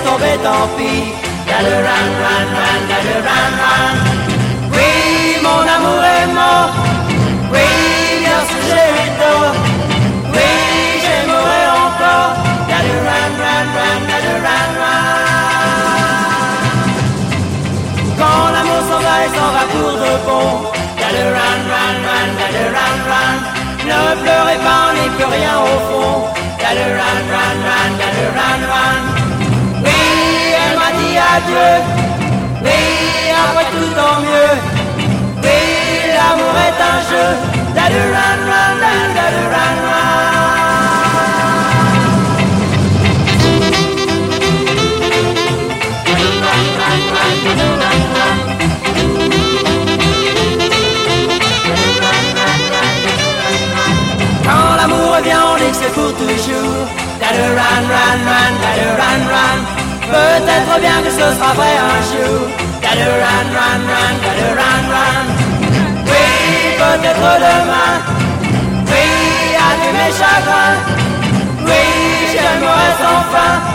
tomber, tant pis. Gotta run, run, run, gotta run, run. Oui, mon amour est mort. Oui, bien sûr j'ai eu tort. Oui, j'aimerais encore. Gotta run, run, run, gotta run, run. Quand l'amour s'en va, il s'en va pour de bon. Gotta run, run, run, gotta run, run. Ne pleurez pas, on n'est plus rien au fond. Gotta run, run, run, gotta run, run. Oui, elle m'a dit adieu. Oui, après tout tant mieux. Oui, l'amour est un jeu. Gotta run, run, run, gotta run, run. Quand l'amour revient, on dit que c'est pour toujours. Gotta run, run, run, gotta run, run. Peut-être bien que ce sera vrai un jour. Gotta run, run, run, gotta run, run. Oui, peut-être demain. Oui, adieu mes chagrins. Oui, j'aimerais sans fin.